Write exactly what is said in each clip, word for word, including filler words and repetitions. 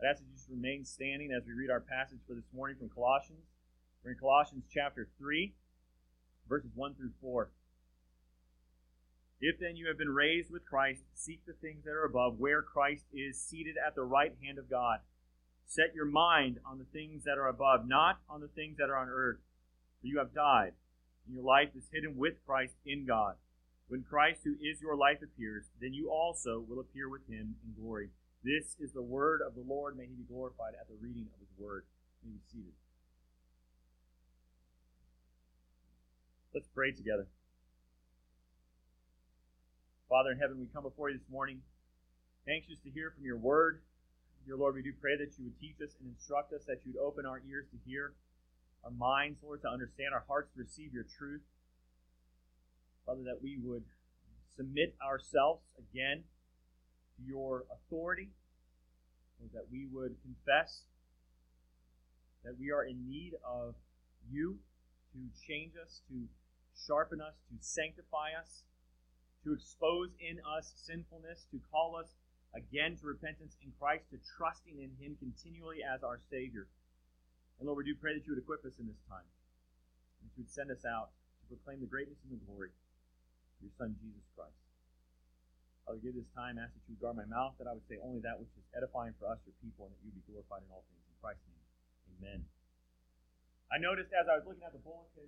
I'd ask that you just remain standing as we read our passage for this morning from Colossians. We're in Colossians chapter three, verses one through four. If then you have been raised with Christ, seek the things that are above, where Christ is seated at the right hand of God. Set your mind on the things that are above, not on the things that are on earth. For you have died, and your life is hidden with Christ in God. When Christ, who is your life, appears, then you also will appear with him in glory. This is the word of the Lord. May he be glorified at the reading of his word. May be seated. Let's pray together. Father in heaven, we come before you this morning, anxious to hear from your word. Dear Lord, we do pray that you would teach us and instruct us, that you would open our ears to hear, our minds, Lord, to understand, our hearts to receive your truth. Father, that we would submit ourselves again to your authority, Lord, that we would confess that we are in need of you to change us, to sharpen us, to sanctify us, to expose in us sinfulness, to call us again to repentance in Christ, to trusting in him continually as our Savior. And Lord, we do pray that you would equip us in this time, and that you would send us out to proclaim the greatness and the glory of your Son, Jesus Christ. Father, give this time, ask that you would guard my mouth, that I would say only that which is edifying for us, your people, and that you would be glorified in all things. In Christ's name, amen. I noticed as I was looking at the bulletin,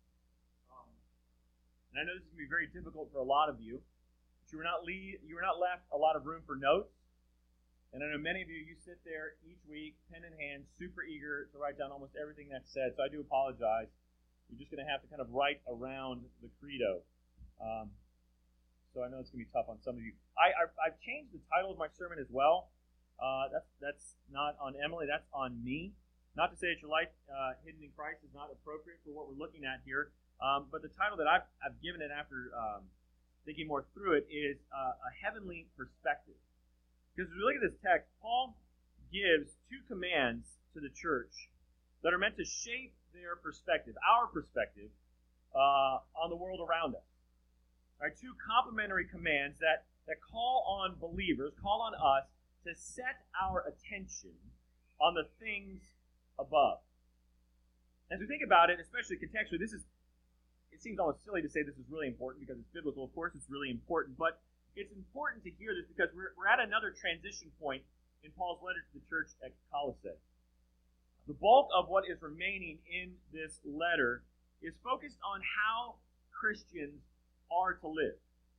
um, and I know this is going to be very difficult for a lot of you, but you were not le- you were not left a lot of room for notes. And I know many of you, you sit there each week, pen in hand, super eager to write down almost everything that's said. So I do apologize. You're just going to have to kind of write around the credo. Um, so I know it's going to be tough on some of you. I, I, I've changed the title of my sermon as well. Uh, that's that's not on Emily. That's on me. Not to say that your life uh, hidden in Christ is not appropriate for what we're looking at here. Um, but the title that I've, I've given it after um, thinking more through it is uh, A Heavenly Perspective. Because as we look at this text, Paul gives two commands to the church that are meant to shape their perspective, our perspective, uh, on the world around us. All right, two complementary commands that, that call on believers, call on us to set our attention on the things above. As we think about it, especially contextually, this is, it seems almost silly to say this is really important because it's biblical. Of course, it's really important, but it's important to hear this because we're, we're at another transition point in Paul's letter to the church at Colossae. The bulk of what is remaining in this letter is focused on how Christians are to live.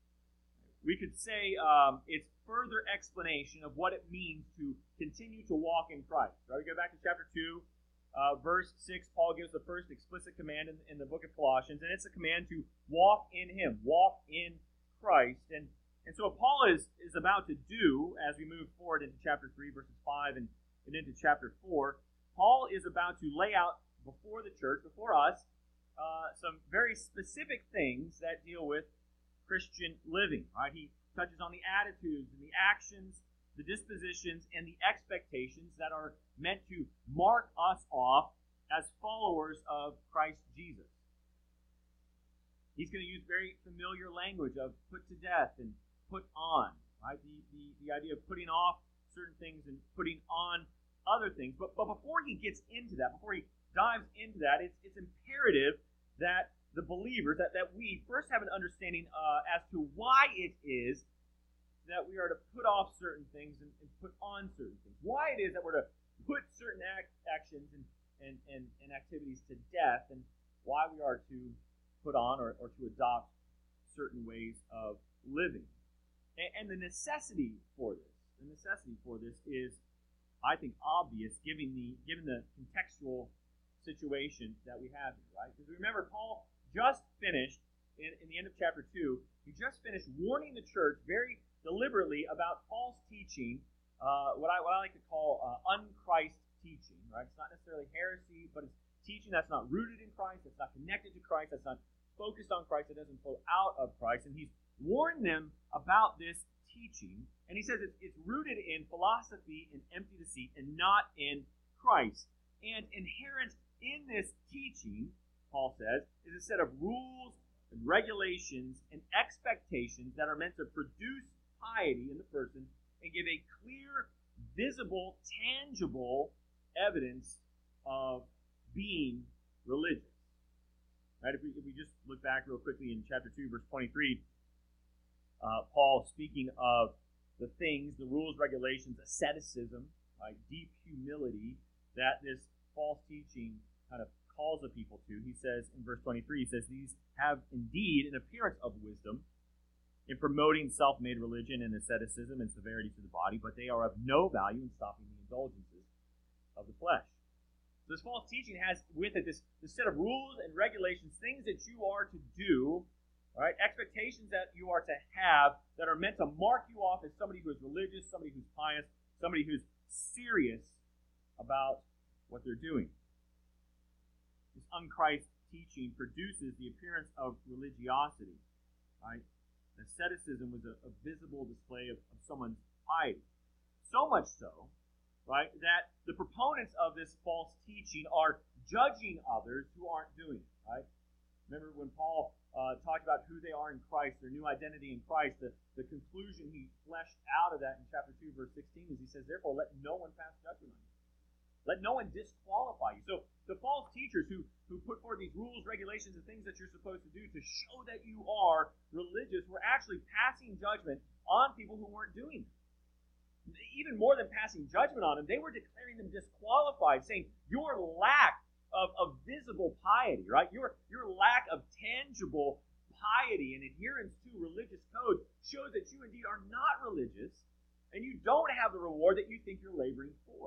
We could say um, it's further explanation of what it means to continue to walk in Christ. Right? We go back to chapter two, uh, verse six. Paul gives the first explicit command in, in the book of Colossians, and it's a command to walk in him, walk in Christ. And And so what Paul is, is about to do as we move forward into chapter three, verses five, and, and into chapter four, Paul is about to lay out before the church, before us, uh, some very specific things that deal with Christian living. Right? He touches on the attitudes and the actions, the dispositions, and the expectations that are meant to mark us off as followers of Christ Jesus. He's going to use very familiar language of put to death and put on, right? The, the, the idea of putting off certain things and putting on other things. But, but before he gets into that, before he dives into that, it's, it's imperative that the believers, that, that we first have an understanding uh, as to why it is that we are to put off certain things and, and put on certain things. Why it is that we're to put certain act, actions and, and, and, and activities to death, and why we are to put on or, or to adopt certain ways of living. And the necessity for this, the necessity for this is, I think, obvious given the given the contextual situation that we have here, right? Because remember, Paul just finished, in, in the end of chapter two, he just finished warning the church very deliberately about false teaching, uh, what, I, what I like to call uh, un-Christ teaching, right? It's not necessarily heresy, but it's teaching that's not rooted in Christ, that's not connected to Christ, that's not focused on Christ, that doesn't flow out of Christ. And he's warned them about this teaching, and he says it's, it's rooted in philosophy and empty deceit and not in Christ. And inherent in this teaching, Paul says, is a set of rules and regulations and expectations that are meant to produce piety in the person and give a clear visible, tangible evidence of being religious. Right? If we, if we just look back real quickly in chapter two, verse twenty-three, uh, Paul speaking of the things, the rules, regulations, asceticism, right, deep humility that this false teaching kind of calls the people to. He says in verse twenty-three, he says, these have indeed an appearance of wisdom in promoting self-made religion and asceticism and severity to the body, but they are of no value in stopping the indulgences of the flesh. So this false teaching has with it this, this set of rules and regulations, things that you are to do, right? Expectations that you are to have that are meant to mark you off as somebody who is religious, somebody who's pious, somebody who's serious about what they're doing. This unchrist teaching produces the appearance of religiosity, right? Asceticism was a, a visible display of, of someone's piety. So much so, right, that the proponents of this false teaching are judging others who aren't doing it, right? Remember when Paul uh, talked about who they are in Christ, their new identity in Christ, the, the conclusion he fleshed out of that in chapter two, verse sixteen, is he says, therefore, let no one pass judgment on you. Let no one disqualify you. So the false teachers who, who put forth these rules, regulations, and things that you're supposed to do to show that you are religious were actually passing judgment on people who weren't doing it. Even more than passing judgment on them, they were declaring them disqualified, saying your lack of, of visible piety, right? Your, your lack of tangible piety and adherence to religious codes shows that you indeed are not religious and you don't have the reward that you think you're laboring for.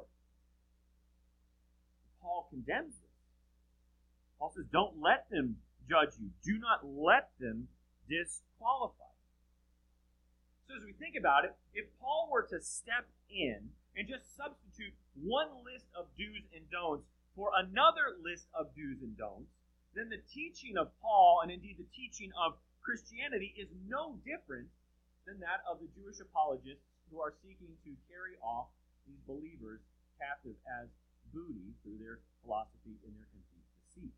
Paul condemns this. Paul says, don't let them judge you. Do not let them disqualify you. So as we think about it, if Paul were to step in and just substitute one list of do's and don'ts for another list of do's and don'ts, then the teaching of Paul, and indeed the teaching of Christianity, is no different than that of the Jewish apologists who are seeking to carry off these believers captive as booty through their philosophy and their empty deceit.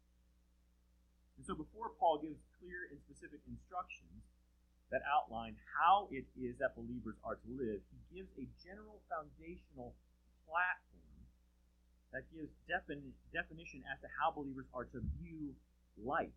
And so before Paul gives clear and specific instructions that outline how it is that believers are to live, he gives a general foundational platform that gives defin- definition as to how believers are to view life.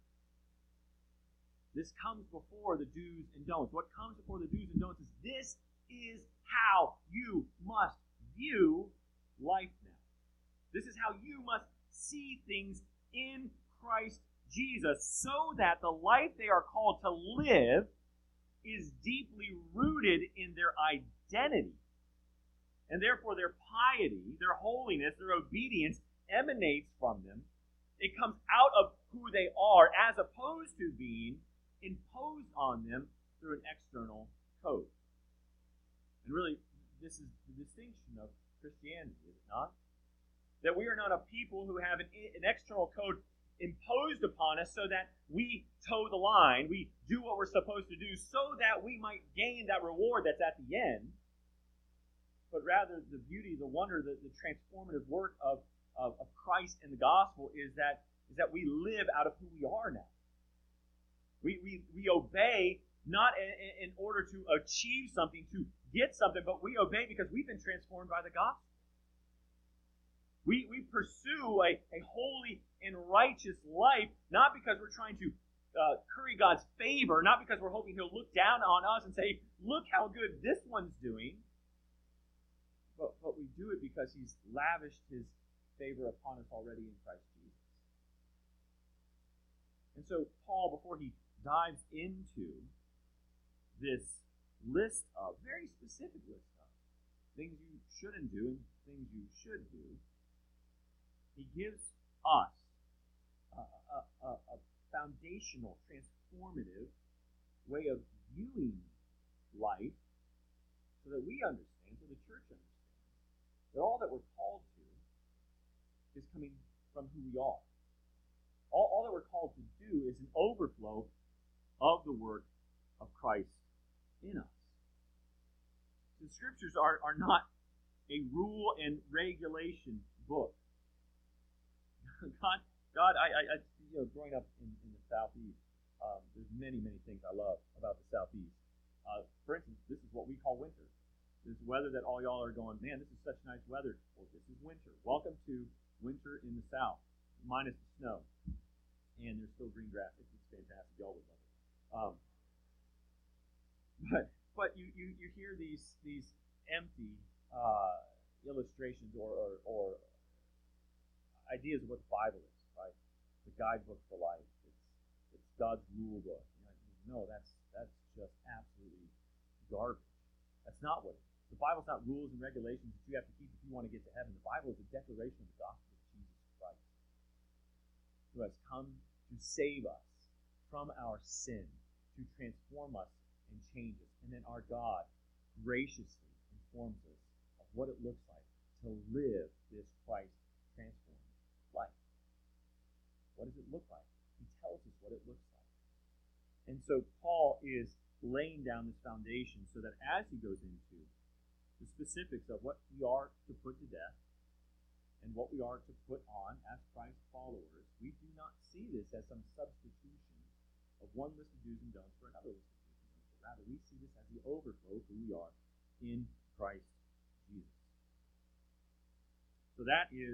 This comes before the do's and don'ts. What comes before the do's and don'ts is this is how you must view life now. This is how you must see things in Christ Jesus so that the life they are called to live is deeply rooted in their identity. And therefore their piety, their holiness, their obedience emanates from them. It comes out of who they are as opposed to being imposed on them through an external code. And really, this is the distinction of Christianity, is it not? That we are not a people who have an, an external code imposed upon us so that we toe the line, we do what we're supposed to do so that we might gain that reward that's at the end, but rather the beauty, the wonder, the, the transformative work of, of, of Christ and the gospel is that, is that we live out of who we are now. We, we, we obey not in, in order to achieve something, to get something, but we obey because we've been transformed by the gospel. We, we pursue a, a holy and righteous life, not because we're trying to uh, curry God's favor, not because we're hoping He'll look down on us and say, look how good this one's doing, but, but we do it because He's lavished His favor upon us already in Christ Jesus. And so Paul, before he dives into this list of, very specific list of, things you shouldn't do and things you should do, he gives us a, a, a, a foundational, transformative way of viewing life so that we understand, so the church understands, that all that we're called to is coming from who we are. All, all that we're called to do is an overflow of the work of Christ in us. The Scriptures are, are not a rule and regulation book. God, God, I, I, I, you know, growing up in, in the Southeast, um, there's many, many things I love about the Southeast. Uh, for instance, this is what we call winter. this weather that all y'all are going, man, this is such nice weather. Well, this is winter. Welcome to winter in the South, minus the snow. And there's still green grass. It's, it's fantastic. Y'all would love it. Um, but but you, you, you hear these these empty uh, illustrations or, or, or ideas of what the Bible is, right? It's a guidebook for life. It's it's God's rule book. You're like, no, that's that's just absolutely garbage. That's not what it is. The Bible's not rules and regulations that you have to keep if you want to get to heaven. The Bible is a declaration of the gospel of Jesus Christ, who has come to save us from our sin, to transform us and change us. And then our God graciously informs us of what it looks like to live this Christ-transformed life. What does it look like? He tells us what it looks like. And so Paul is laying down this foundation so that as he goes into the specifics of what we are to put to death and what we are to put on as Christ followers, we do not see this as some substitution of one list of do's and don'ts for another list of do's and don'ts, but rather we see this as the overflow of who we are in Christ Jesus. So that is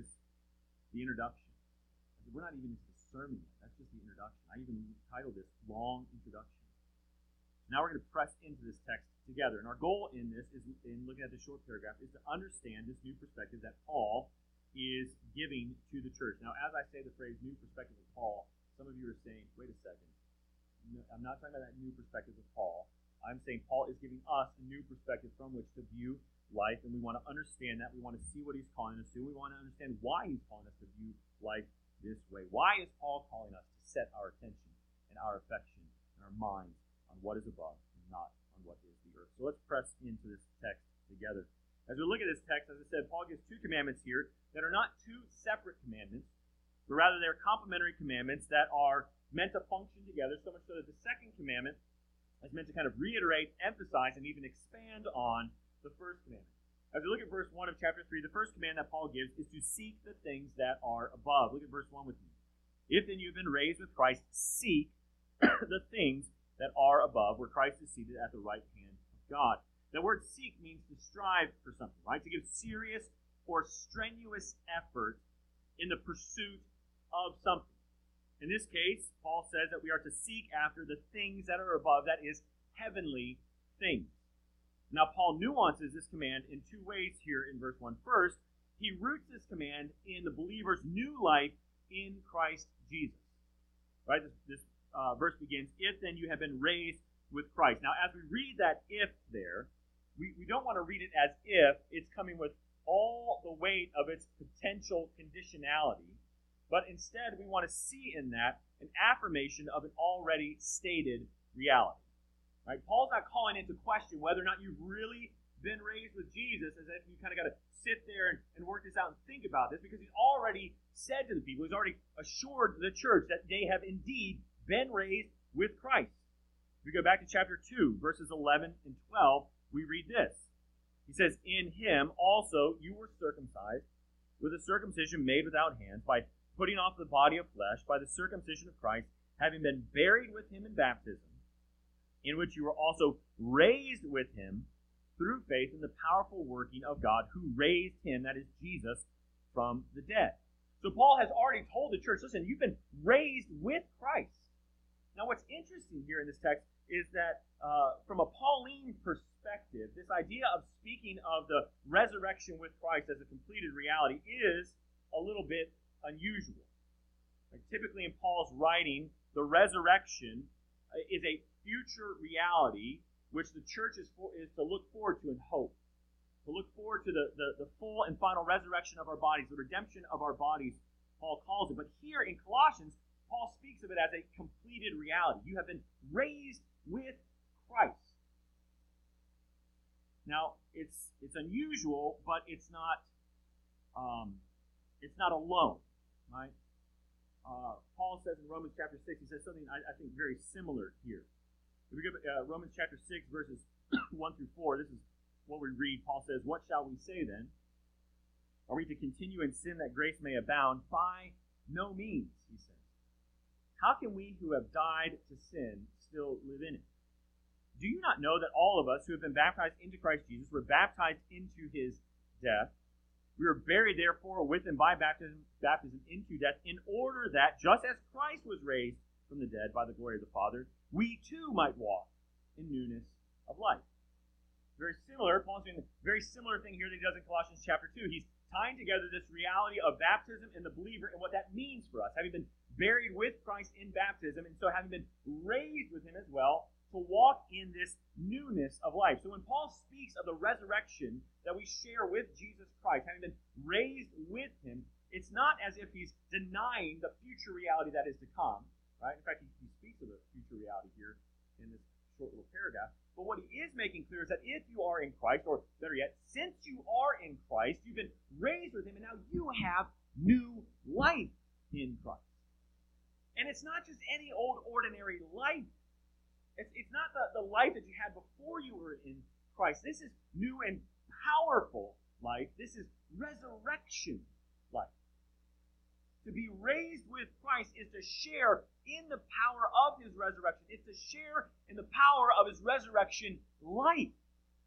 the introduction. We're not even into the sermon yet. That's just the introduction. I even titled this Long Introduction. Now we're going to press into this text together. And our goal in this, is in looking at this short paragraph, is to understand this new perspective that Paul is giving to the church. Now, as I say the phrase new perspective of Paul, some of you are saying, wait a second. No, I'm not talking about that new perspective of Paul. I'm saying Paul is giving us a new perspective from which to view life, and we want to understand that. We want to see what he's calling us to. We want to understand why he's calling us to view life this way. Why is Paul calling us to set our attention and our affection and our minds on what is above and not on what is the earth? So let's press into this text together. As we look at this text, as I said, Paul gives two commandments here that are not two separate commandments, but rather they're complementary commandments that are meant to function together, so much so that the second commandment is meant to kind of reiterate, emphasize, and even expand on the first commandment. As we look at verse one of chapter three, the first command that Paul gives is to seek the things that are above. Look at verse one with me. If then you have been raised with Christ, seek the things that are above, where Christ is seated at the right hand of God. The word seek means to strive for something, right? To give serious or strenuous effort in the pursuit of something. In this case, Paul says that we are to seek after the things that are above, that is, heavenly things. Now, Paul nuances this command in two ways here in verse one. First, he roots this command in the believer's new life in Christ Jesus. Right? This, this uh, verse begins, if then you have been raised with Christ. Now, as we read that if there, we, we don't want to read it as if it's coming with all the weight of its potential conditionality, but instead we want to see in that an affirmation of an already stated reality. Right? Paul's not calling into question whether or not you've really been raised with Jesus, as if you kind of got to sit there and, and work this out and think about this, because he's already said to the people, he's already assured the church that they have indeed been raised with Christ. If we go back to chapter two, verses eleven and twelve, we read this. He says, in him also you were circumcised with a circumcision made without hands, by putting off the body of flesh, by the circumcision of Christ, having been buried with him in baptism, in which you were also raised with him through faith in the powerful working of God who raised him, that is Jesus, from the dead. So Paul has already told the church, listen, you've been raised with Christ. Now what's interesting here in this text is that uh, from a Pauline perspective, this idea of speaking of the resurrection with Christ as a completed reality is a little bit unusual. Like typically in Paul's writing, the resurrection is a future reality which the church is, for, is to look forward to and hope. To look forward to the, the, the full and final resurrection of our bodies, the redemption of our bodies, Paul calls it. But here in Colossians, Paul speaks of it as a completed reality. You have been raised with Christ. Now, it's it's unusual, but it's not um, it's not alone, right? Uh, Paul says in Romans chapter six, he says something I, I think very similar here. If we go to uh, Romans chapter six, verses one through four, this is what we read. Paul says, what shall we say then? Are we to continue in sin that grace may abound? By no means, he says. How can we who have died to sin still live in it? do you not know that all of us who have been baptized into Christ Jesus were baptized into his death? We were buried, therefore, with him by baptism, baptism into death, in order that, just as Christ was raised from the dead by the glory of the Father, we too might walk in newness of life. Very similar, Paul's doing a very similar thing here that he does in Colossians chapter two. He's tying together this reality of baptism in the believer and what that means for us, having been buried with Christ in baptism, and so having been raised with him as well, to walk in this newness of life. So when Paul speaks of the resurrection that we share with Jesus Christ, having been raised with him, it's not as if he's denying the future reality that is to come, right? In fact, he, he speaks of the future reality here in this short little paragraph. But what he is making clear is that if you are in Christ, or better yet, since you are in Christ, you've been raised with him, and now you have new life in Christ. And it's not just any old ordinary life. It's, it's not the, the life that you had before you were in Christ. This is new and powerful life. This is resurrection life. To be raised with Christ is to share in the power of his resurrection. It's to share in the power of his resurrection life.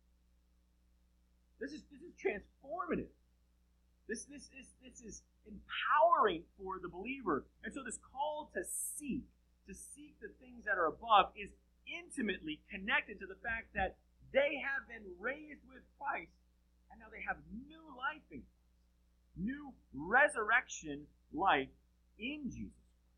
This is, this is transformative. This, this, this, this is empowering for the believer. And so this call to seek, to seek the things that are above, is intimately connected to the fact that they have been raised with Christ, and now they have new life in Christ. New resurrection life in Jesus Christ.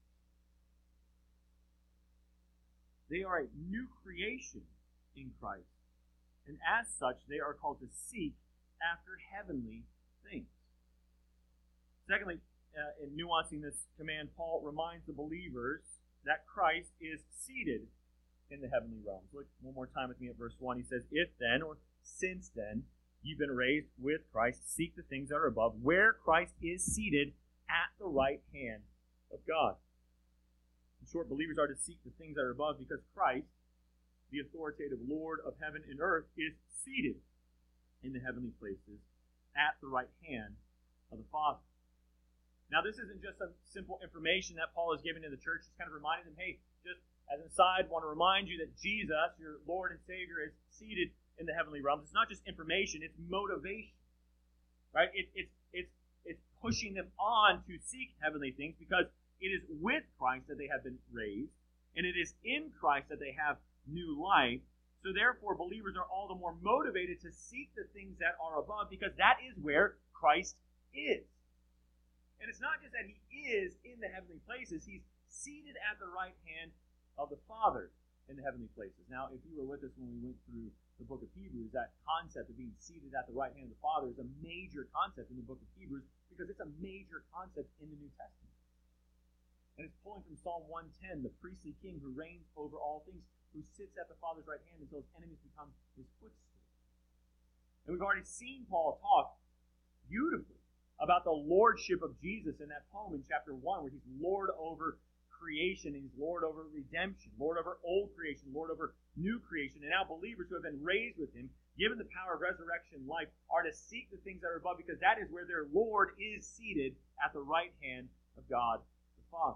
They are a new creation in Christ, and as such, they are called to seek after heavenly things. Secondly, uh, in nuancing this command, Paul reminds the believers that Christ is seated in the heavenly realms. Look one more time with me at verse one. He says, if then, or since then, you've been raised with Christ, seek the things that are above, where Christ is seated at the right hand of God. In short, believers are to seek the things that are above because Christ, the authoritative Lord of heaven and earth, is seated in the heavenly places at the right hand of the Father. Now, this isn't just some simple information that Paul is giving to the church. He's kind of reminding them, hey, just as an aside, I want to remind you that Jesus, your Lord and Savior, is seated in the heavenly realms. It's not just information, it's motivation. Right? It, it's, it's, it's pushing them on to seek heavenly things because it is with Christ that they have been raised, and it is in Christ that they have new life. So therefore, believers are all the more motivated to seek the things that are above because that is where Christ is. And it's not just that he is in the heavenly places, he's seated at the right hand of the Father in the heavenly places. Now, if you were with us when we went through the book of Hebrews, that concept of being seated at the right hand of the Father is a major concept in the book of Hebrews because it's a major concept in the New Testament. And it's pulling from Psalm one ten, the priestly king who reigns over all things, who sits at the Father's right hand until his enemies become his footstool. And we've already seen Paul talk beautifully about the lordship of Jesus in that poem in chapter one, where he's Lord over creation, and he's Lord over redemption, Lord over old creation, Lord over new creation. And now believers who have been raised with him, given the power of resurrection life, are to seek the things that are above because that is where their Lord is seated at the right hand of God the Father.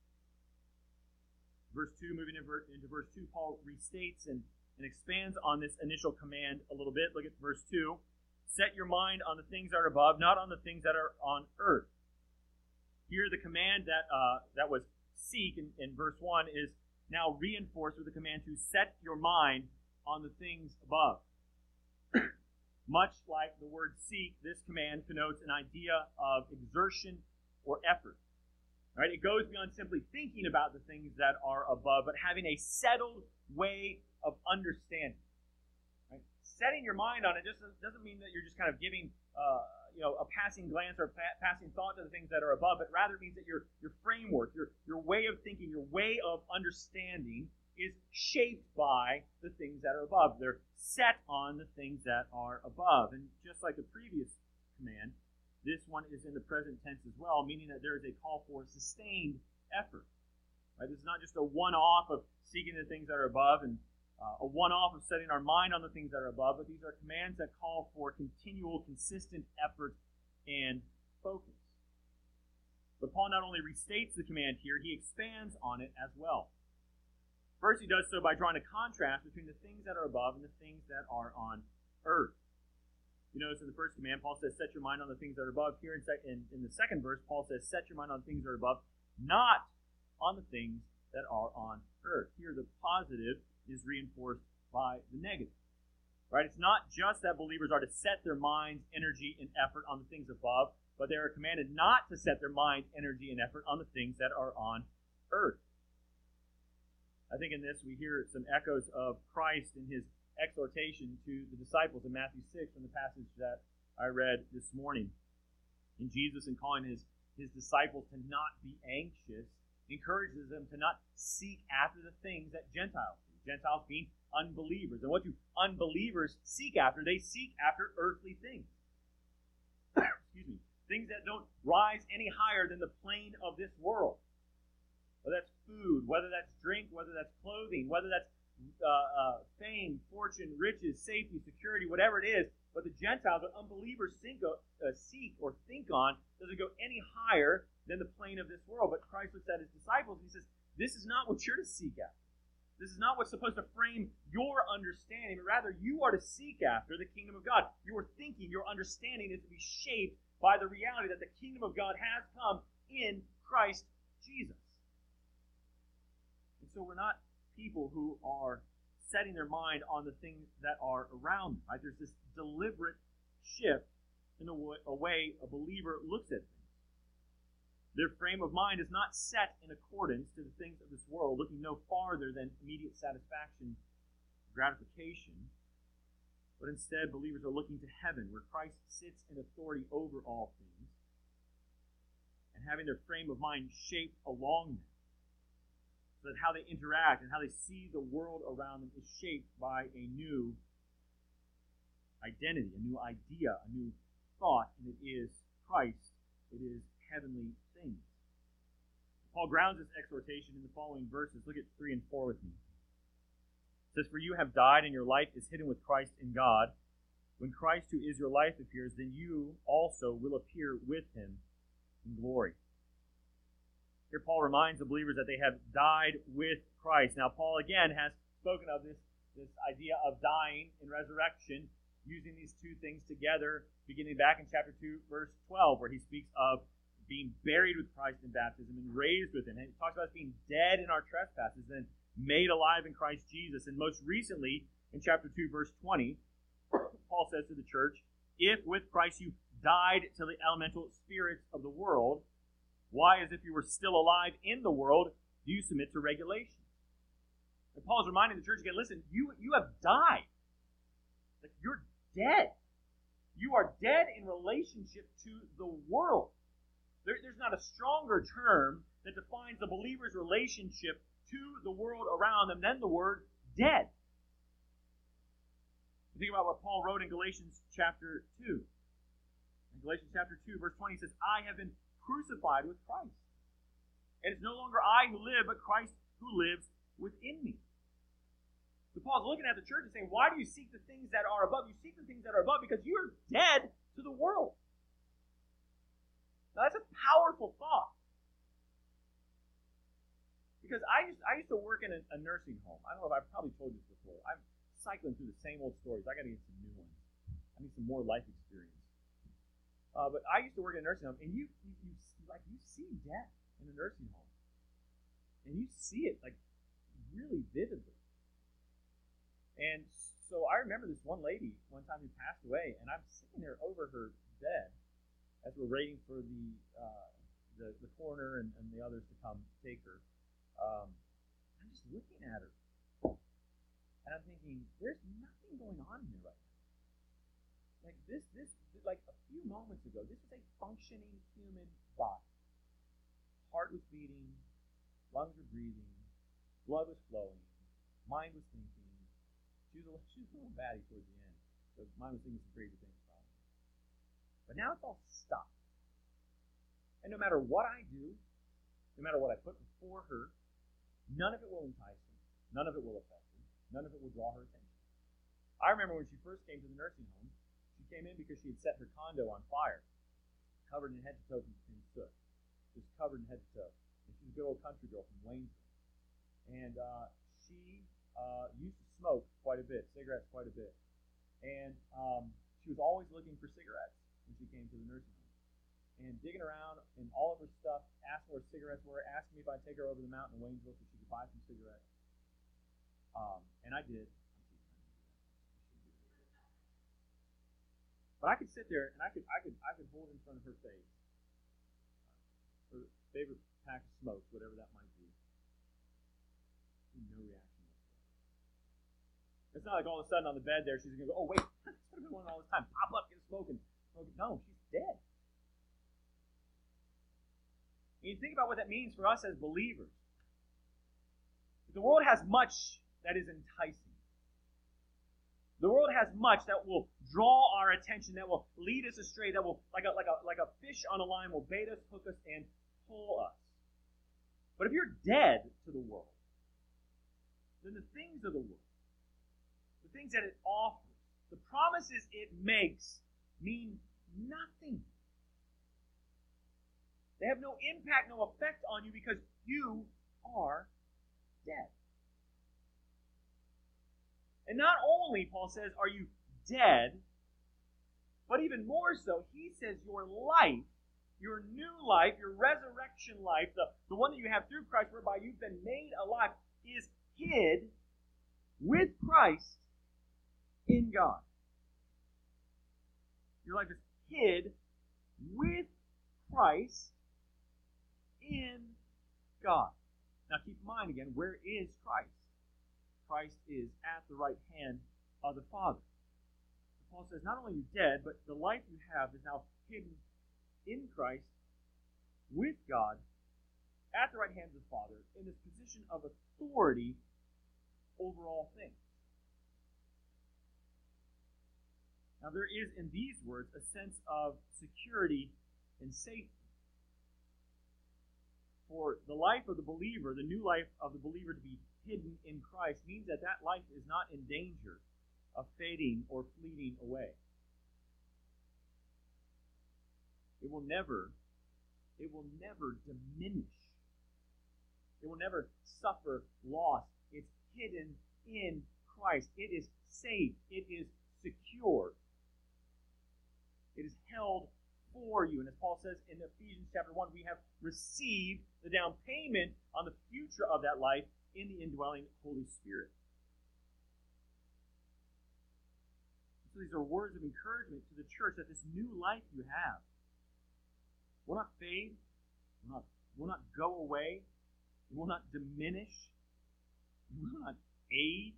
Verse two, moving into verse two, Paul restates and, and expands on this initial command a little bit. Look at verse two. Set your mind on the things that are above, not on the things that are on earth. Here the command that uh, that was seek in, in verse one is now reinforced with the command to set your mind on the things above. Much like the word seek, this command connotes an idea of exertion or effort. All right? It goes beyond simply thinking about the things that are above, but having a settled way of understanding. Right? Setting your mind on it just doesn't mean that you're just kind of giving uh, you know, a passing glance or pa- passing thought to the things that are above, but rather means that your your framework, your your way of thinking, your way of understanding is shaped by the things that are above. They're set on the things that are above. And just like the previous command, this one is in the present tense as well, meaning that there is a call for sustained effort. Right? This is not just a one-off of seeking the things that are above and uh, a one-off of setting our mind on the things that are above, but these are commands that call for continual, consistent effort and focus. But Paul not only restates the command here, he expands on it as well. First, he does so by drawing a contrast between the things that are above and the things that are on earth. You notice in the first command, Paul says, set your mind on the things that are above. Here in, sec- in, in the second verse, Paul says, set your mind on things that are above, not on the things that are on earth. Here, the positive is reinforced by the negative. Right? It's not just that believers are to set their minds, energy, and effort on the things above, but they are commanded not to set their mind, energy, and effort on the things that are on earth. I think in this we hear some echoes of Christ in his exhortation to the disciples in Matthew six from the passage that I read this morning. And Jesus, in calling his, his disciples to not be anxious, encourages them to not seek after the things that Gentiles do. Gentiles being unbelievers. And what do unbelievers seek after? They seek after earthly things. Excuse me. Things that don't rise any higher than the plane of this world. Whether that's food, whether that's drink, whether that's clothing, whether that's uh, uh, fame, fortune, riches, safety, security, whatever it is. But the Gentiles, what unbelievers think of, uh, seek or think on, doesn't go any higher than the plane of this world. But Christ looks at his disciples and he says, this is not what you're to seek after. This is not what's supposed to frame your understanding, but rather you are to seek after the kingdom of God. Your thinking, your understanding is to be shaped by the reality that the kingdom of God has come in Christ Jesus. And so we're not people who are setting their mind on the things that are around them. Right? There's this deliberate shift in the way a, way a believer looks at things. Their frame of mind is not set in accordance to the things of this world, looking no farther than immediate satisfaction, gratification. But instead, believers are looking to heaven, where Christ sits in authority over all things, and having their frame of mind shaped along them, so that how they interact and how they see the world around them is shaped by a new identity, a new idea, a new thought, and it is Christ. It is heavenly things. Paul grounds this exhortation in the following verses. Look at three and four with me. It says, for you have died, and your life is hidden with Christ in God. When Christ, who is your life, appears, then you also will appear with him in glory. Here Paul reminds the believers that they have died with Christ. Now Paul again has spoken of this, this idea of dying and resurrection, using these two things together, beginning back in chapter two, verse twelve, where he speaks of being buried with Christ in baptism and raised with him. And he talks about us being dead in our trespasses and made alive in Christ Jesus. And most recently, in chapter two, verse twenty, Paul says to the church, if with Christ you died to the elemental spirits of the world, why, as if you were still alive in the world, do you submit to regulations? And Paul's reminding the church again, listen, you, you have died. Like, you're dead. You are dead in relationship to the world. There, there's not a stronger term that defines the believer's relationship to the world around them than the word dead. Think about what Paul wrote in Galatians chapter two. In Galatians chapter two, verse twenty, he says, I have been crucified with Christ. And it's no longer I who live, but Christ who lives within me. So Paul's looking at the church and saying, why do you seek the things that are above? You seek the things that are above because you're dead to the world. Now that's a powerful thought. Because I used, I used to work in a, a nursing home. I don't know if I've probably told you this before. I'm cycling through the same old stories. I got to get some new ones. I need some more life experience. Uh, but I used to work in a nursing home, and you, you, you like you see death in a nursing home, and you see it like really vividly. And so I remember this one lady one time who passed away, and I'm sitting there over her bed as we're waiting for the uh, the, the coroner and, and the others to come take her. Um, I'm just looking at her, and I'm thinking, there's nothing going on here right now. Like this, this, like a few moments ago, this was a functioning human body. Heart was beating, lungs were breathing, blood was flowing, mind was thinking. She was a, she was a little batty towards the end, so mind was thinking some crazy things probably. But now it's all stopped. And no matter what I do, no matter what I put before her, none of it will entice her. None of it will affect her. None of it will draw her attention. I remember when she first came to the nursing home, she came in because she had set her condo on fire, covered in head to toe in soot, just covered in head to toe. And she's a good old country girl from Waynesville. And uh, she uh, used to smoke quite a bit, cigarettes quite a bit. And um, she was always looking for cigarettes when she came to the nursing home. And digging around in all of her stuff, asking where cigarettes were, asking me if I'd take her over the mountain in Waynesville so she could buy some cigarettes. Um, and I did. But I could sit there and I could I could I could hold in front of her face her favorite pack of smokes, whatever that might be. No reaction whatsoever. It's not like all of a sudden on the bed there she's gonna go, oh wait, that's what I've been wanting all this time. Pop up, get a smoking. smoking. No, she's dead. And you think about what that means for us as believers. The world has much that is enticing. The world has much that will draw our attention, that will lead us astray, that will, like a, like a, like a fish on a line, will bait us, hook us, and pull us. But if you're dead to the world, then the things of the world, the things that it offers, the promises it makes, mean nothing. They have no impact, no effect on you because you are dead. And not only, Paul says, are you dead, but even more so, he says your life, your new life, your resurrection life, the, the one that you have through Christ, whereby you've been made alive, is hid with Christ in God. Your life is hid with Christ in God. Now keep in mind again, where is Christ? Christ is at the right hand of the Father. Paul says, not only are you dead, but the life you have is now hidden in Christ with God at the right hand of the Father in this position of authority over all things. Now there is in these words a sense of security and safety. For the life of the believer, the new life of the believer to be hidden in Christ means that that life is not in danger of fading or fleeting away. It will never, it will never diminish. It will never suffer loss. It's hidden in Christ. It is safe. It is secure. It is held for you. And as Paul says in Ephesians chapter one, we have received the down payment on the future of that life in the indwelling Holy Spirit. So these are words of encouragement to the church that this new life you have will not fade, will not, will not go away, it will not diminish, it will not age.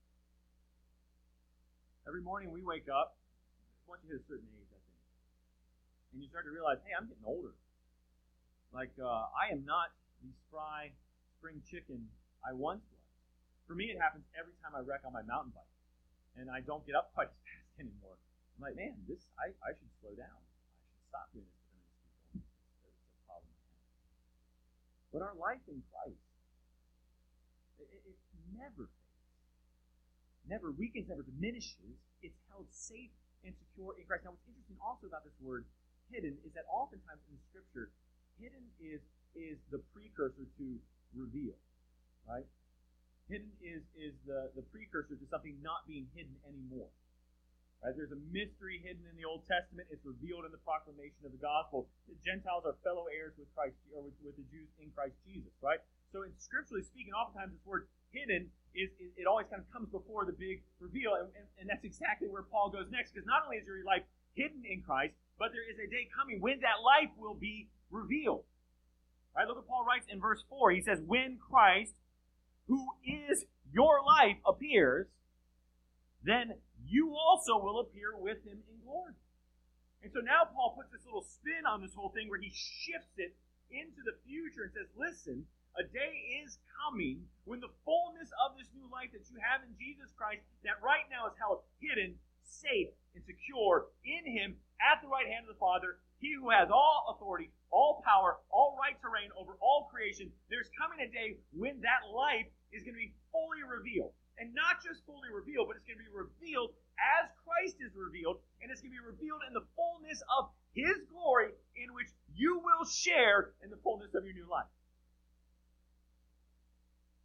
Every morning we wake up, once you hit a certain age, I think, and you start to realize, hey, I'm getting older. Like, uh, I am not the spry spring chicken I once was. For me, it happens every time I wreck on my mountain bike, and I don't get up quite as fast anymore. I'm like, man, this I, I should slow down. I should stop doing this. But then I just keep going. It's, it's a problem I have. But our life in Christ, it, it, it never fades, never weakens, never diminishes. It's held safe and secure in Christ. Now, what's interesting also about this word hidden is that oftentimes in the Scripture, hidden is is the precursor to reveal. Right? Hidden is, is the, the precursor to something not being hidden anymore. Right? There's a mystery hidden in the Old Testament. It's revealed in the proclamation of the gospel. The Gentiles are fellow heirs with Christ, or with, with the Jews in Christ Jesus. Right? So, in scripturally speaking, oftentimes this word hidden is, is it always kind of comes before the big reveal, and, and, and that's exactly where Paul goes next. Because not only is your life hidden in Christ, but there is a day coming when that life will be revealed. Right? Look what Paul writes in verse four. He says, "When Christ, who is your life, appears, then you also will appear with him in glory." And so now Paul puts this little spin on this whole thing where he shifts it into the future and says, listen, a day is coming when the fullness of this new life that you have in Jesus Christ, that right now is held hidden, safe, and secure in him at the right hand of the Father, he who has all authority, all power, all right to reign over all creation. There's coming a day when that life is going to be fully revealed. And not just fully revealed, but it's going to be revealed as Christ is revealed, and it's going to be revealed in the fullness of his glory, in which you will share in the fullness of your new life.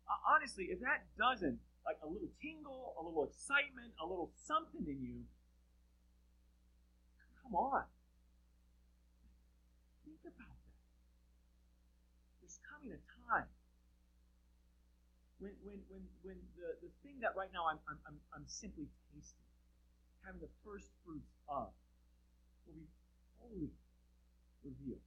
honestly, if that doesn't, like a little tingle, a little excitement, a little something in you, come on. Think about that. There's coming a time when when when when the, the thing that right now I'm I'm I'm simply tasting, having the first fruits of, will be fully revealed.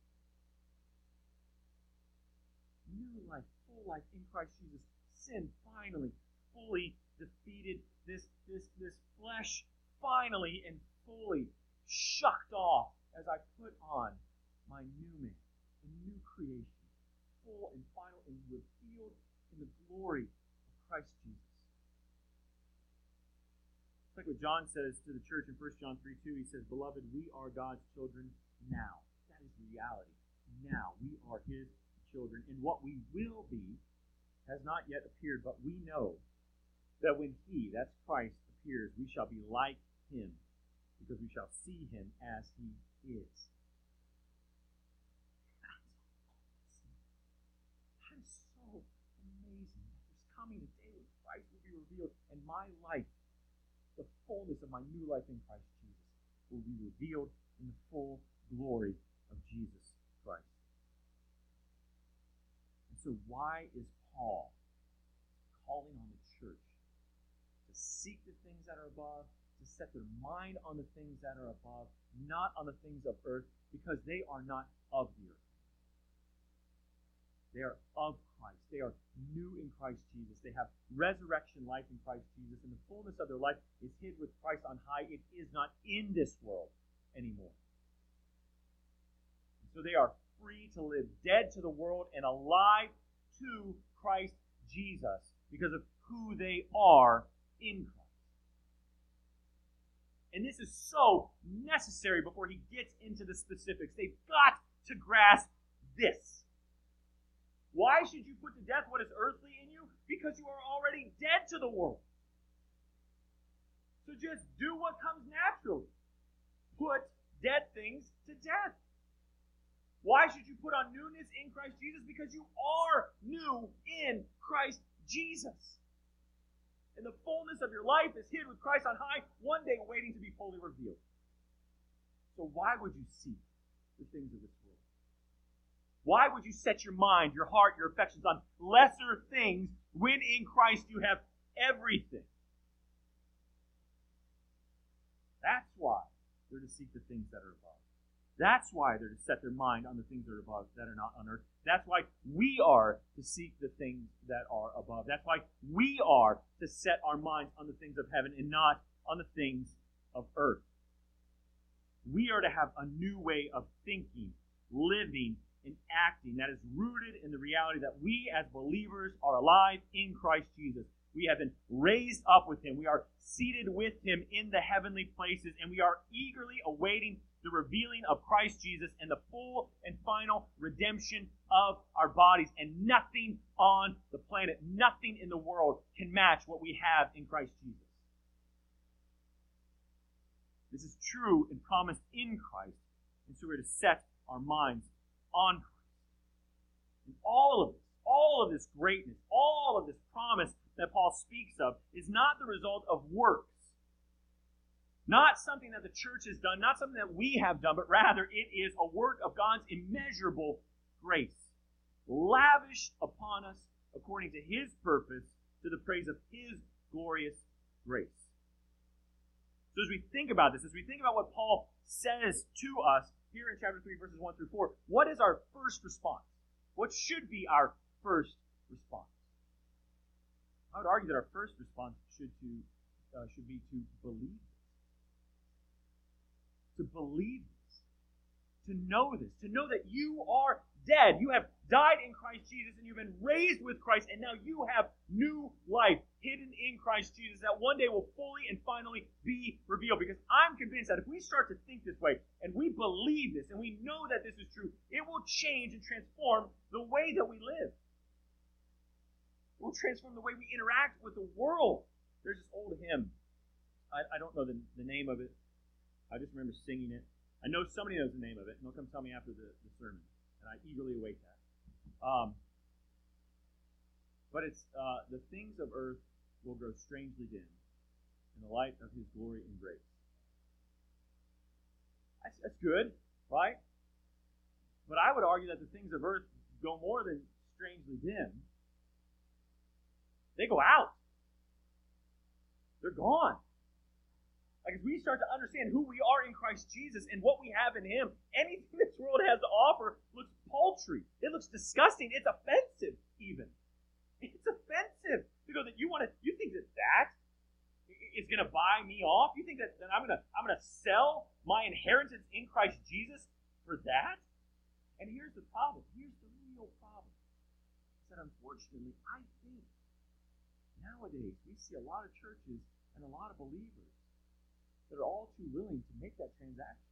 New life, full life in Christ Jesus. Sin finally fully defeated. This this this flesh finally and fully shucked off as I put on my new man, a new creation, full and final and revealed in the glory of Christ Jesus. It's like what John says to the church in First John three two. He says, "Beloved, we are God's children now." That is reality. Now we are His children. And what we will be has not yet appeared, but we know that when He, that's Christ, appears, we shall be like Him, because we shall see Him as He is. That is so amazing. There's coming a day when Christ will be revealed, and my life, the fullness of my new life in Christ Jesus, will be revealed in the full glory of Jesus Christ. And so why is Paul calling on the church to seek the things that are above, to set their mind on the things that are above, not on the things of earth, because they are not of the earth. They are of Christ. They are new in Christ Jesus. They have resurrection life in Christ Jesus, and the fullness of their life is hid with Christ on high. It is not in this world anymore. And so they are free to live dead to the world and alive to Christ Jesus because of who they are in Christ. And this is so necessary before he gets into the specifics. They've got to grasp this. Why should you put to death what is earthly in you? Because you are already dead to the world. So just do what comes naturally. Put dead things to death. Why should you put on newness in Christ Jesus? Because you are new in Christ Jesus. And the fullness of your life is hid with Christ on high, one day waiting to be fully revealed. So why would you seek the things of this world? Why would you set your mind, your heart, your affections on lesser things when in Christ you have everything? That's why they're to seek the things that are above. That's why they're to set their mind on the things that are above, that are not on earth. That's why we are to seek the things that are above. That's why we are to set our minds on the things of heaven and not on the things of earth. We are to have a new way of thinking, living, and acting that is rooted in the reality that we as believers are alive in Christ Jesus. We have been raised up with Him. We are seated with Him in the heavenly places, and we are eagerly awaiting the revealing of Christ Jesus and the full and final redemption of our bodies. And nothing on the planet, nothing in the world can match what we have in Christ Jesus. This is true and promised in Christ, and so we're to set our minds on Christ. And all of this, all of this greatness, all of this promise that Paul speaks of is not the result of works. Not something that the church has done, not something that we have done, but rather it is a work of God's immeasurable grace, lavished upon us according to His purpose, to the praise of His glorious grace. So as we think about this, as we think about what Paul says to us here in chapter three, verses one through four, what is our first response? What should be our first response? I would argue that our first response should to uh, should be to believe this. To believe this. To know this. To know that you are dead. You have died in Christ Jesus and you've been raised with Christ, and now you have new life hidden in Christ Jesus that one day will fully and finally be revealed. Because I'm convinced that if we start to think this way and we believe this and we know that this is true, it will change and transform the way that we live. It will transform the way we interact with the world. There's this old hymn. I, I don't know the, the name of it. I just remember singing it. I know somebody knows the name of it, and they'll come tell me after the, the sermon. And I eagerly await that. Um, But it's uh, the things of earth will grow strangely dim in the light of his glory and grace. That's, that's good, right? But I would argue that the things of earth go more than strangely dim. They go out. They're gone. Like, as we start to understand who we are in Christ Jesus and what we have in Him, anything this world has to offer looks paltry. It looks disgusting. It's offensive, even. It's offensive. Because that you want to, you think that that is going to buy me off? You think that, that I'm going to, I'm going to sell my inheritance in Christ Jesus for that? And here's the problem. Here's the real problem. Is that unfortunately, I think nowadays we see a lot of churches and a lot of believers that are all too willing to make that transaction.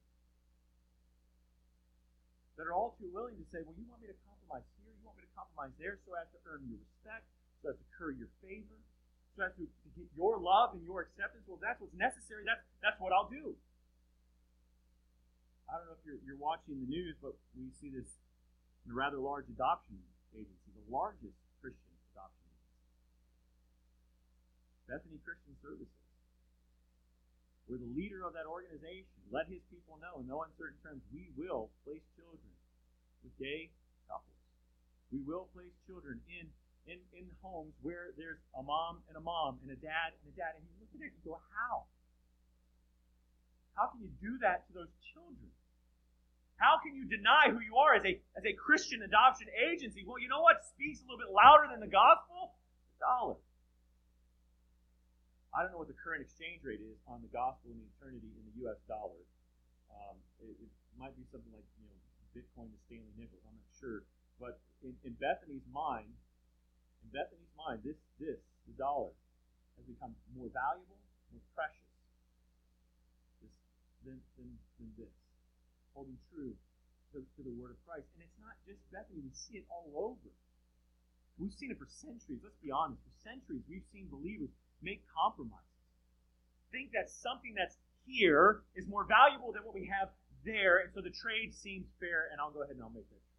That are all too willing to say, well, you want me to compromise here, you want me to compromise there so as to earn your respect, so as to curry your favor, so as to, to get your love and your acceptance. Well, that's what's necessary. That's that's what I'll do. I don't know if you're, you're watching the news, but we see this in a rather large adoption agency, the largest Christian adoption agency. Bethany Christian Services, where the leader of that organization let his people know in no uncertain terms, we will place children with gay couples. We will place children in, in, in homes where there's a mom and a mom and a dad and a dad. And you look at it and you go, how? How can you do that to those children? How can you deny who you are as a, as a Christian adoption agency? Well, you know what speaks a little bit louder than the gospel? The dollar. I don't know what the current exchange rate is on the gospel and eternity in the U S dollar. Um, it, it might be something like, you know, Bitcoin to Stanley nickels. I'm not sure. But in, in Bethany's mind, in Bethany's mind, this, this, the dollar, has become more valuable, more precious this, than, than, than this. Holding true to, to the word of Christ. And it's not just Bethany. We see it all over. We've seen it for centuries. Let's be honest. For centuries, we've seen believers make compromises. Think that something that's here is more valuable than what we have there, and so the trade seems fair, and I'll go ahead and I'll make that.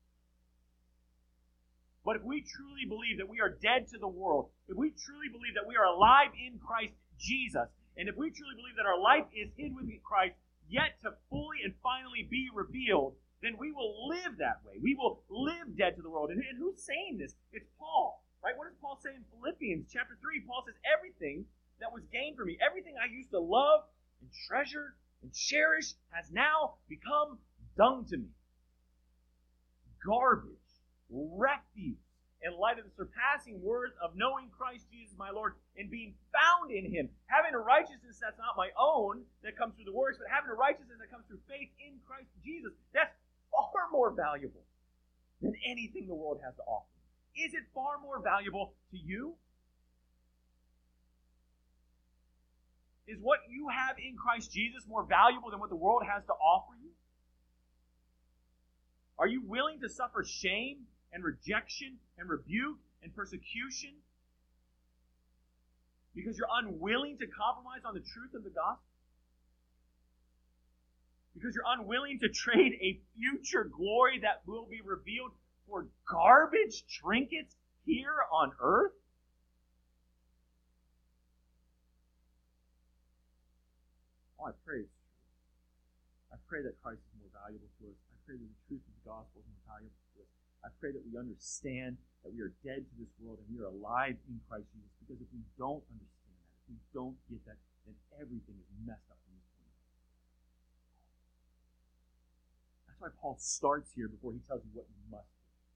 But if we truly believe that we are dead to the world, if we truly believe that we are alive in Christ Jesus, and if we truly believe that our life is hid with Christ, yet to fully and finally be revealed, then we will live that way. We will live dead to the world. And, and who's saying this? It's Paul. Right? What does Paul say in Philippians chapter three? Paul says, everything that was gained for me, everything I used to love and treasure and cherish has now become dung to me. Garbage, refuse, in light of the surpassing worth of knowing Christ Jesus my Lord and being found in Him, having a righteousness that's not my own, that comes through the works, but having a righteousness that comes through faith in Christ Jesus. That's far more valuable than anything the world has to offer. Is it far more valuable to you? Is what you have in Christ Jesus more valuable than what the world has to offer you? Are you willing to suffer shame and rejection and rebuke and persecution because you're unwilling to compromise on the truth of the gospel? Because you're unwilling to trade a future glory that will be revealed for garbage trinkets here on earth? Oh, I pray it's true. I pray that Christ is more valuable to us. I pray that the truth of the gospel is more valuable to us. I pray that we understand that we are dead to this world and we are alive in Christ Jesus. Because if we don't understand that, if we don't get that, then everything is messed up from this point on. That's why Paul starts here before he tells you what you must do.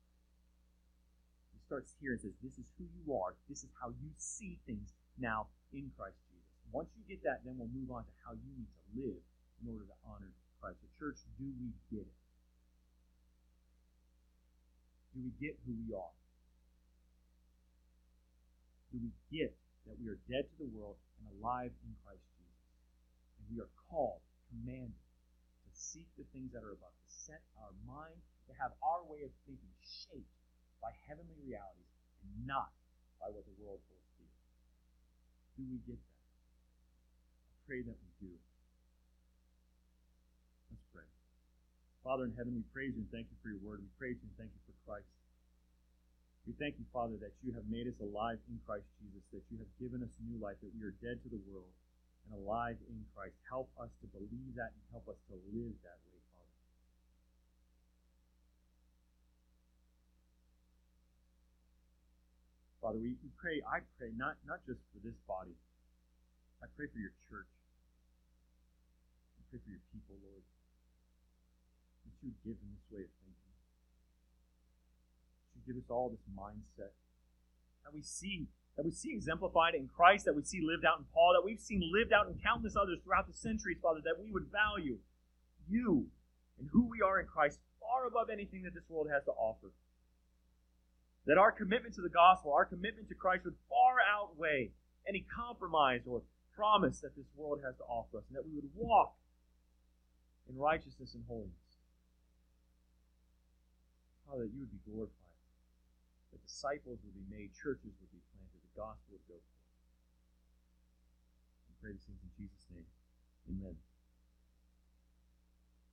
Starts here and says, this is who you are. This is how you see things now in Christ Jesus. Once you get that, then we'll move on to how you need to live in order to honor Christ. So church, do we get it? Do we get who we are? Do we get that we are dead to the world and alive in Christ Jesus? And we are called, commanded, to seek the things that are above, to set our mind, to have our way of thinking shaped by heavenly realities and not by what the world holds dear. Do we get that? I pray that we do. Let's pray. Father in heaven, we praise you and thank you for your word. We praise you and thank you for Christ. We thank you, Father, that you have made us alive in Christ Jesus, that you have given us new life, that we are dead to the world and alive in Christ. Help us to believe that and help us to live that way, Father. Father, we, we pray, I pray, not, not just for this body. I pray for your church. I pray for your people, Lord. That you would give them this way of thinking. That you give us all this mindset that we see, that we see exemplified in Christ, that we see lived out in Paul, that we've seen lived out in countless others throughout the centuries, Father, that we would value you and who we are in Christ far above anything that this world has to offer. That our commitment to the gospel, our commitment to Christ would far outweigh any compromise or promise that this world has to offer us, and that we would walk in righteousness and holiness. Father, that you would be glorified, that disciples would be made, churches would be planted, the gospel would go forth. We pray these things in Jesus' name. Amen.